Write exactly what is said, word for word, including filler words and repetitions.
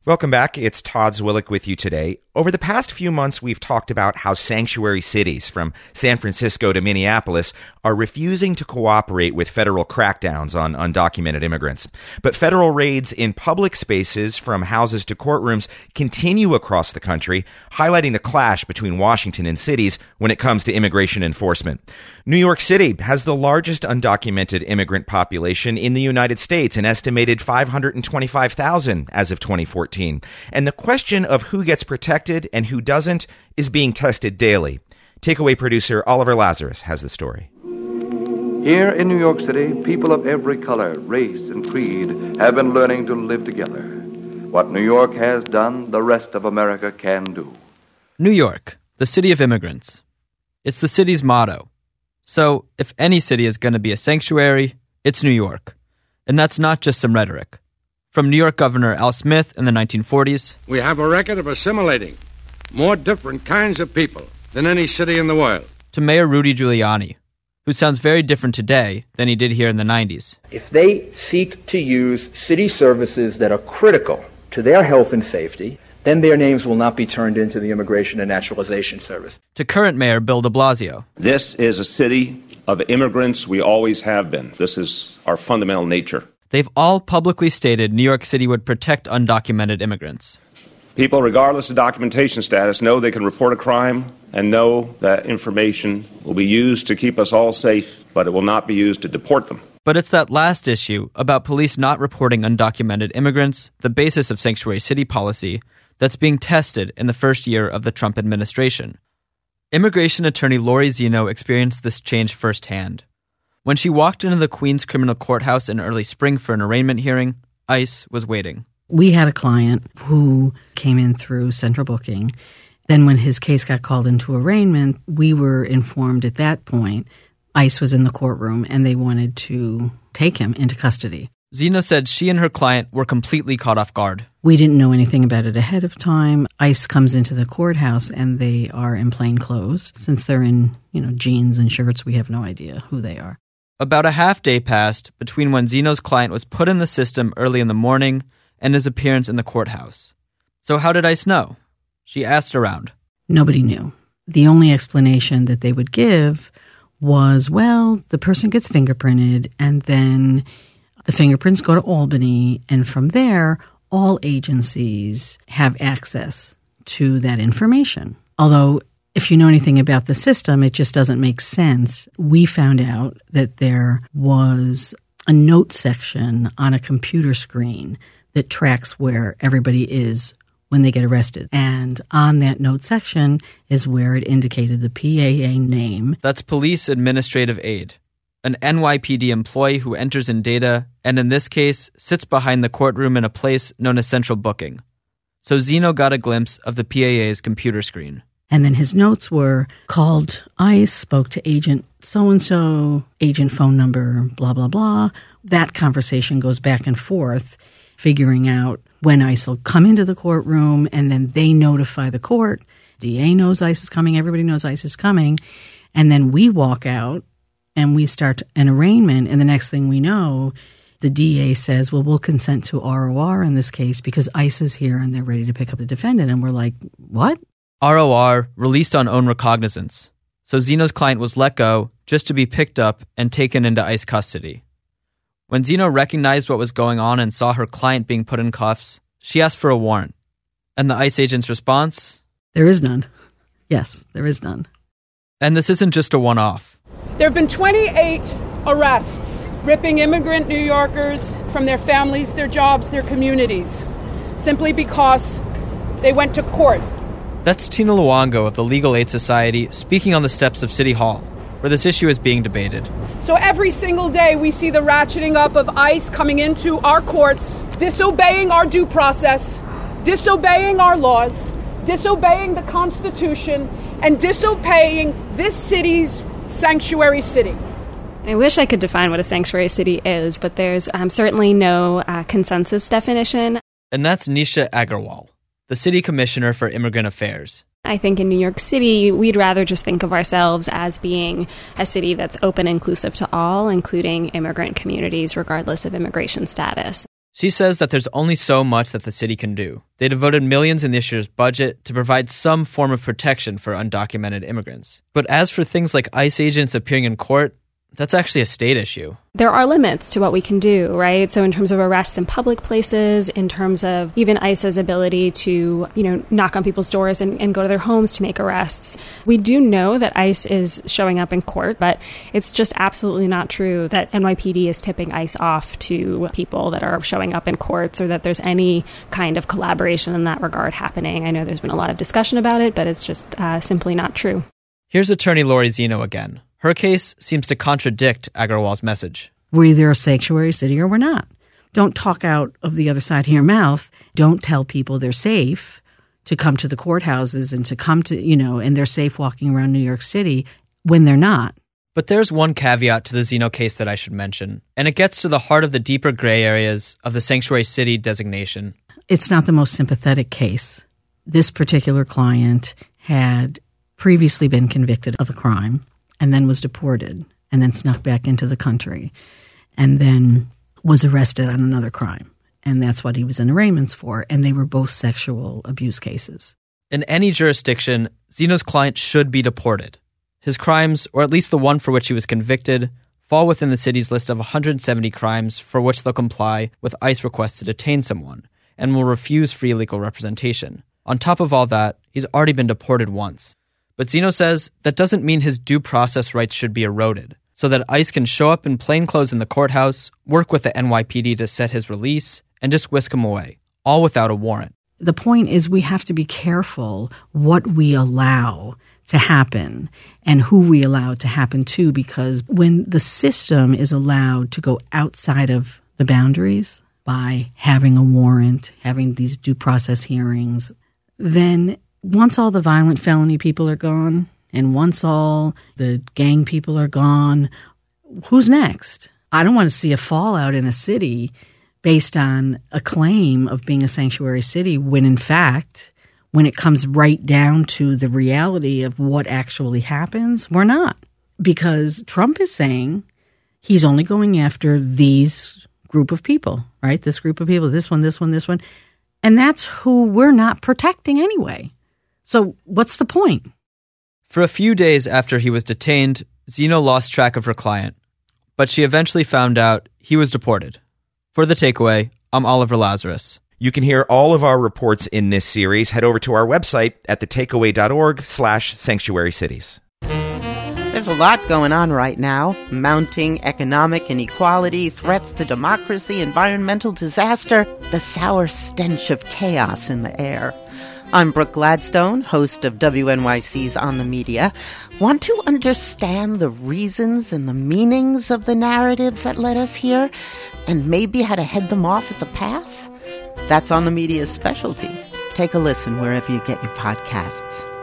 Welcome back. It's Todd Zwillich with you today. Over the past few months, we've talked about how sanctuary cities, from San Francisco to Minneapolis, are refusing to cooperate with federal crackdowns on undocumented immigrants. But federal raids in public spaces, from houses to courtrooms, continue across the country, highlighting the clash between Washington and cities when it comes to immigration enforcement. New York City has the largest undocumented immigrant population in the United States, an estimated five hundred twenty-five thousand as of twenty fourteen. And the question of who gets protected and who doesn't is being tested daily. Takeaway producer Oliver Lazarus has the story. Here in New York City, people of every color, race, and creed have been learning to live together. What New York has done, the rest of America can do. New York, the city of immigrants. It's the city's motto. So, if any city is going to be a sanctuary, it's New York. And that's not just some rhetoric. From New York Governor Al Smith in the nineteen forties. We have a record of assimilating more different kinds of people than any city in the world. To Mayor Rudy Giuliani, who sounds very different today than he did here in the nineties. If they seek to use city services that are critical to their health and safety, then their names will not be turned into the Immigration and Naturalization Service. To current Mayor Bill de Blasio. This is a city of immigrants. We always have been. This is our fundamental nature. They've all publicly stated New York City would protect undocumented immigrants. People, regardless of documentation status, know they can report a crime and know that information will be used to keep us all safe, but it will not be used to deport them. But it's that last issue about police not reporting undocumented immigrants, the basis of sanctuary city policy, that's being tested in the first year of the Trump administration. Immigration attorney Lori Zeno experienced this change firsthand. When she walked into the Queens Criminal Courthouse in early spring for an arraignment hearing, ICE was waiting. We had a client who came in through central booking. Then when his case got called into arraignment, we were informed at that point ICE was in the courtroom and they wanted to take him into custody. Zena said she and her client were completely caught off guard. We didn't know anything about it ahead of time. ICE comes into the courthouse and they are in plain clothes. Since they're in, you know, jeans and shirts, we have no idea who they are. About a half day passed between when Zeno's client was put in the system early in the morning and his appearance in the courthouse. So how did ICE know? She asked around. Nobody knew. The only explanation that they would give was, well, the person gets fingerprinted and then the fingerprints go to Albany, and from there, all agencies have access to that information. Although, if you know anything about the system, it just doesn't make sense. We found out that there was a note section on a computer screen that tracks where everybody is when they get arrested. And on that note section is where it indicated the P A A name. That's Police Administrative Aid, an N Y P D employee who enters in data and in this case sits behind the courtroom in a place known as central booking. So Zeno got a glimpse of the P A A's computer screen. And then his notes were called ICE, spoke to agent so-and-so, agent phone number, blah, blah, blah. That conversation goes back and forth, figuring out when ICE will come into the courtroom, and then they notify the court. D A knows ICE is coming, everybody knows ICE is coming. And then we walk out and we start an arraignment, and the next thing we know, the D A says, well, we'll consent to R O R in this case because ICE is here and they're ready to pick up the defendant. And we're like, what? R O R, released on own recognizance. So Zeno's client was let go just to be picked up and taken into ICE custody. When Zeno recognized what was going on and saw her client being put in cuffs, she asked for a warrant. And the ICE agent's response? There is none. Yes, there is none. And this isn't just a one-off. There have been twenty-eight arrests, ripping immigrant New Yorkers from their families, their jobs, their communities, simply because they went to court. That's Tina Luongo of the Legal Aid Society speaking on the steps of City Hall, where this issue is being debated. So every single day we see the ratcheting up of ICE coming into our courts, disobeying our due process, disobeying our laws, disobeying the Constitution, and disobeying this city's sanctuary city. I wish I could define what a sanctuary city is, but there's um, certainly no uh, consensus definition. And that's Nisha Agarwal, the city commissioner for immigrant affairs. I think in New York City, we'd rather just think of ourselves as being a city that's open and inclusive to all, including immigrant communities, regardless of immigration status. She says that there's only so much that the city can do. They devoted millions in this year's budget to provide some form of protection for undocumented immigrants. But as for things like ICE agents appearing in court, that's actually a state issue. There are limits to what we can do, right? So in terms of arrests in public places, in terms of even ICE's ability to, you know, knock on people's doors and, and go to their homes to make arrests. We do know that ICE is showing up in court, but it's just absolutely not true that N Y P D is tipping ICE off to people that are showing up in courts or that there's any kind of collaboration in that regard happening. I know there's been a lot of discussion about it, but it's just uh, simply not true. Here's attorney Lori Zeno again. Her case seems to contradict Agrawal's message. We're either a sanctuary city or we're not. Don't talk out of the other side of your mouth. Don't tell people they're safe to come to the courthouses and to come to, you know, and they're safe walking around New York City when they're not. But there's one caveat to the Zeno case that I should mention, and it gets to the heart of the deeper gray areas of the sanctuary city designation. It's not the most sympathetic case. This particular client had previously been convicted of a crime and then was deported, and then snuck back into the country, and then was arrested on another crime. And that's what he was in arraignments for, and they were both sexual abuse cases. In any jurisdiction, Zeno's client should be deported. His crimes, or at least the one for which he was convicted, fall within the city's list of one hundred seventy crimes for which they'll comply with ICE requests to detain someone, and will refuse free legal representation. On top of all that, he's already been deported once. But Zeno says that doesn't mean his due process rights should be eroded, so that ICE can show up in plain clothes in the courthouse, work with the N Y P D to set his release, and just whisk him away, all without a warrant. The point is we have to be careful what we allow to happen and who we allow it to happen to, because when the system is allowed to go outside of the boundaries by having a warrant, having these due process hearings, then once all the violent felony people are gone and once all the gang people are gone, who's next? I don't want to see a fallout in a city based on a claim of being a sanctuary city when, in fact, when it comes right down to the reality of what actually happens, we're not. Because Trump is saying he's only going after these group of people, right? This group of people, this one, this one, this one. And that's who we're not protecting anyway. So what's the point? For a few days after he was detained, Zeno lost track of her client, but she eventually found out he was deported. For The Takeaway, I'm Oliver Lazarus. You can hear all of our reports in this series. Head over to our website at thetakeaway.org slash sanctuary cities. There's a lot going on right now. Mounting economic inequality, threats to democracy, environmental disaster, the sour stench of chaos in the air. I'm Brooke Gladstone, host of W N Y C's On the Media. Want to understand the reasons and the meanings of the narratives that led us here, and maybe how to head them off at the pass? That's On the Media's specialty. Take a listen wherever you get your podcasts.